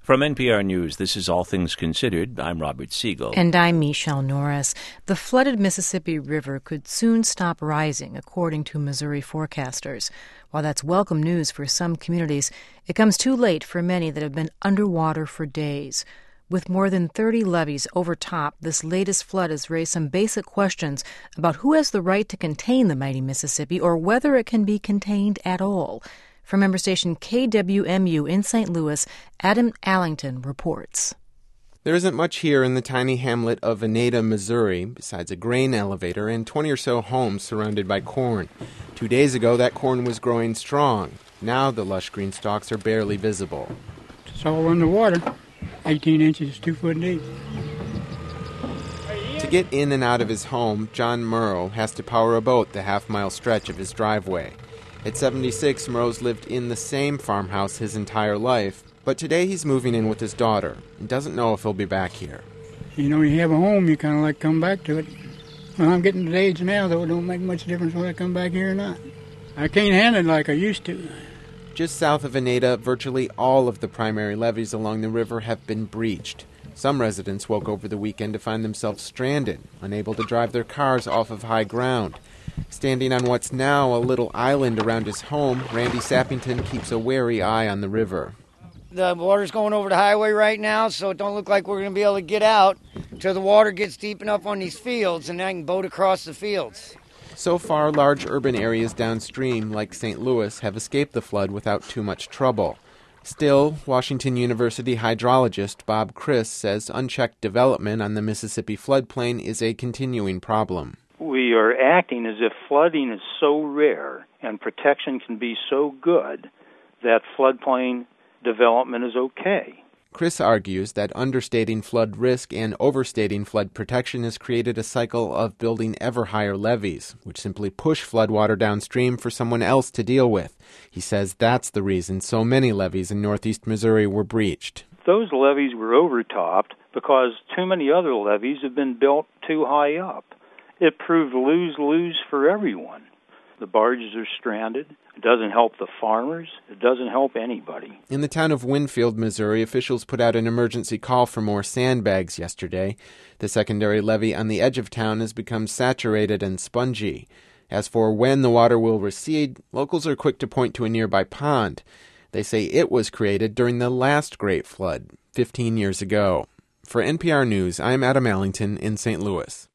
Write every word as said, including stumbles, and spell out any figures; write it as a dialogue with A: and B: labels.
A: From N P R News, this is All Things Considered. I'm Robert Siegel.
B: And I'm Michelle Norris. The flooded Mississippi River could soon stop rising, according to Missouri forecasters. While that's welcome news for some communities, it comes too late for many that have been underwater for days. With more than thirty levees overtopped, this latest flood has raised some basic questions about who has the right to contain the mighty Mississippi or whether it can be contained at all. From member station K W M U in Saint Louis, Adam Allington reports.
C: There isn't much here in the tiny hamlet of Veneta, Missouri, besides a grain elevator and twenty or so homes surrounded by corn. Two days ago, that corn was growing strong. Now the lush green stalks are barely visible.
D: It's all underwater, eighteen inches, two foot deep.
C: To get in and out of his home, John Murrow has to power a boat the half-mile stretch of his driveway. At seventy-six, Murrow's lived in the same farmhouse his entire life, but today he's moving in with his daughter and doesn't know if he'll be back here.
D: You know, you have a home, you kind of like come back to it. Well, I'm getting to the age now, though it don't make much difference whether I come back here or not. I can't handle it like I used to.
C: Just south of Veneta, virtually all of the primary levees along the river have been breached. Some residents woke over the weekend to find themselves stranded, unable to drive their cars off of high ground. Standing on what's now a little island around his home, Randy Sappington keeps a wary eye on the river.
E: The water's going over the highway right now, so it don't look like we're going to be able to get out until the water gets deep enough on these fields, and then I can boat across the fields.
C: So far, large urban areas downstream, like Saint Louis, have escaped the flood without too much trouble. Still, Washington University hydrologist Bob Criss says unchecked development on the Mississippi floodplain is a continuing problem.
F: We are acting as if flooding is so rare and protection can be so good that floodplain development is okay.
C: Criss argues that understating flood risk and overstating flood protection has created a cycle of building ever higher levees, which simply push floodwater downstream for someone else to deal with. He says that's the reason so many levees in northeast Missouri were breached.
F: Those levees were overtopped because too many other levees have been built too high up. It proved lose-lose for everyone. The barges are stranded. It doesn't help the farmers. It doesn't help anybody.
C: In the town of Winfield, Missouri, officials put out an emergency call for more sandbags yesterday. The secondary levee on the edge of town has become saturated and spongy. As for when the water will recede, locals are quick to point to a nearby pond. They say it was created during the last great flood, fifteen years ago. For N P R News, I'm Adam Allington in Saint Louis.